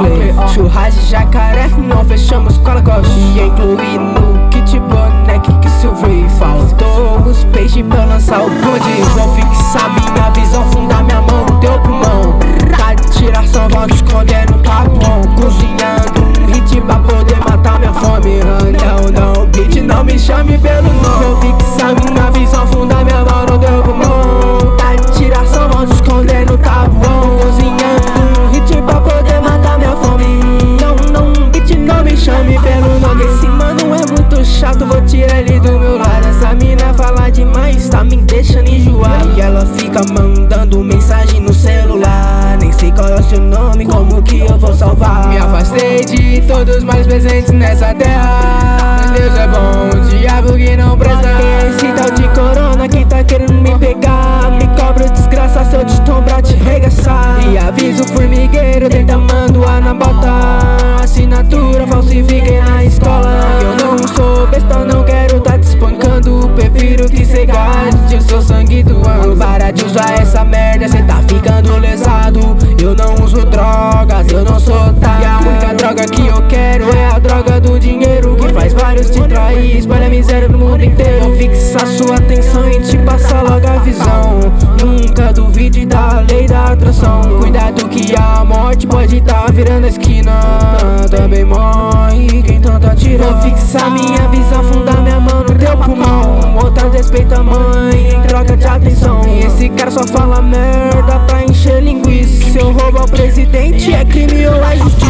play. Churras de jacaré, não fechamos com a Lacoste. E incluí no kit boneco que Silvei. Faltou os peixes pra lançar o bonde. Vou fixar minha visão, fundar minha mão no teu pulmão. Tá de tiração, volta escondendo, tá bom. Cozinhando um hit pra poder matar minha fome. Não, beat, não me chame pelo nome. Vou fixar minha visão, fundar minha mão no teu pulmão. Tá de tiração, volta escondendo, tá bom. Cozinhando um hit pra poder matar minha fome. Não, beat, não me chame pelo nome. Esse mano é muito chato, vou tirar ele do meu lado. Essa mina fala demais, tá me deixando enjoar. E ela fica mandando mensagem no celular. Nem sei qual é o seu nome, como que eu vou salvar? Me afastei de todos mais presentes nessa terra. Deus é bom, o diabo que não presta. Esse tal de corona que tá querendo me pegar. Me cobra desgraça se eu te tombar, te regaçar. E aviso o formigueiro, tenta mandoar na bota. Assinatura falsifiquei na escola. Eu não sou besta, não quero tá te espancando. Prefiro que cê gaste o seu sangue doando. Para de usar essa merda, cê tá ficando lesado. Eu não uso drogas, eu não sou otário. E a única droga que eu quero é a droga do dinheiro, que faz vários te trair, espalha miséria no mundo inteiro. Vou fixar sua atenção e te passar logo a visão. Nunca duvide da lei da atração. Cuidado que a morte pode tá virando a esquina. Também morre quem tanto atira. Vou fixar minha visão, fundar minha mão no teu pulmão. Outra respeita a mãe em troca de atenção. E esse cara só fala merda pra encher linguiça. Se eu roubo ao presidente é crime ou é justiça.